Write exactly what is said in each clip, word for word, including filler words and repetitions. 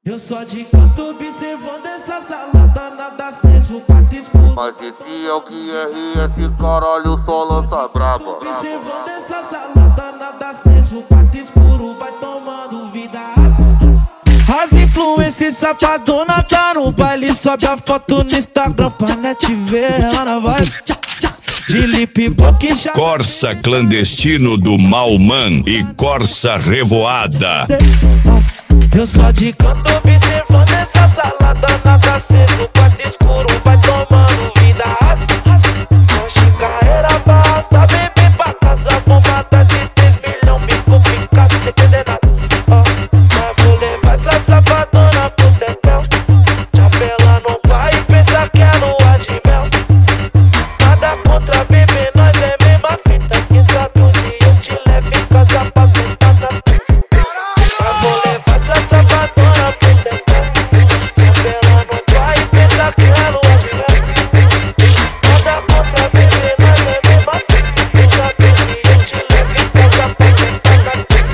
Eu só de canto observando essa salada, nada senso, quarto escuro. Mas esse é o que é esse caralho só lança braba. Observando essa salada, nada senso, quarto escuro, vai tomando vida. As influências safadona tá no baile, sobe a foto no Instagram pra net ver, Ana vai de lip book. Corsa clandestino do Malman e Corsa revoada. Eu só de canto observando essa salada, nada cedo, quarto escuro, vai tomando vida. Hoje carreira basta, bebê pra casa, bombada de três milhões, bico fica sem entender nada. Mas vou levar essa safadona pro tetel, chapela no pai e pensa que é lua de mel. Nada contra bebê, nós é mesma fita, quem sabe um dia eu te levo em casa pra sentar na pista. Mas vou levar essa safadona pro tetel, chapela no pai e pensa que é lua de mel. Nada contra bebê, nós é mesma fita, quem sabe um dia eu te levo em casa pra sentar na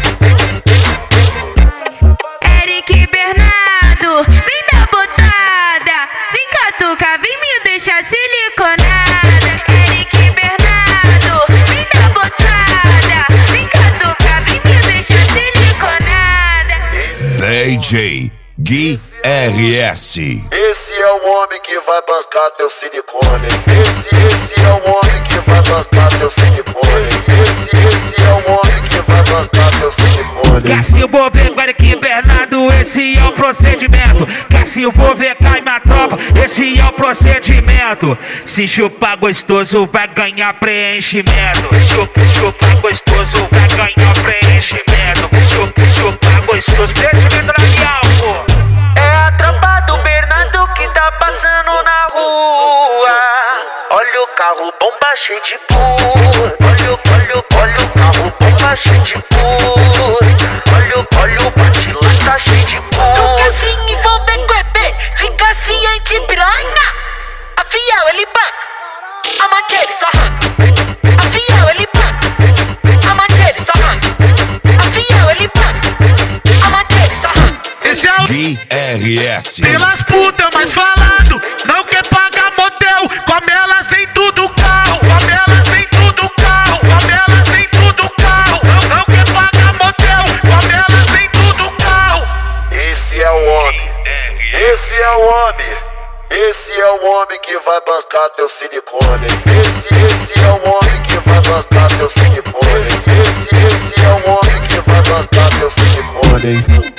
pista. Eric Bernardo, vem dar botada, vem catucar, vem me deixar siliconada. Eric Bernardo, vem dar botada, vem catucar, vem me deixar siliconada. D J Gui R S. Esse é o homem que vai bancar teu silicone. Esse, esse é o homem que vai bancar teu silicone. Esse, esse é o homem que vai bancar teu silicone. Quer se envolver com Eric Bernardo, esse é o procedimento. Quer se envolver com a minha tropa, esse é o procedimento. Se chupar gostoso vai ganhar preenchimento. Chupa, chupar gostoso vai ganhar preenchimento. Chupa, chupar gostoso, preenchimento labial, pô. É a tropa do Bernardo que tá passando na rua. Olha o carro bomba cheio de puro. Olha o, olha o, olha o carro bomba cheio de puro. Olha o, olha o bate tá cheio de puro. Tu quer se envolver com o E B, fica ciente piranha. A fiel ele banca, a mate ele só arranca. A fiel ele banca, a mate ele só arranca. A fiel ele banca, a mate ele só arranca. Esse é o Gui R S. pelas putas mais falado, não quer pagar motel, come elas dentro do carro, come elas dentro do carro, come elas dentro do carro, não, não quer pagar motel, come elas dentro do carro. Esse é o homem. Esse é o homem. Esse é o homem que vai bancar teu silicone. Esse, esse é o homem que vai bancar teu silicone. Esse, esse é o homem que vai bancar teu silicone.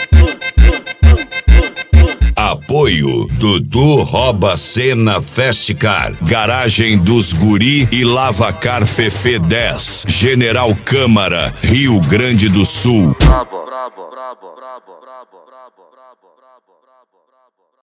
Apoio Dudu Rouba Cena Festcar, Garagem dos Guri e Lavacar Fefe dez, General Câmara, Rio Grande do Sul. Brabo, brabo, brabo, brabo, brabo, brabo, brabo, brabo, brabo.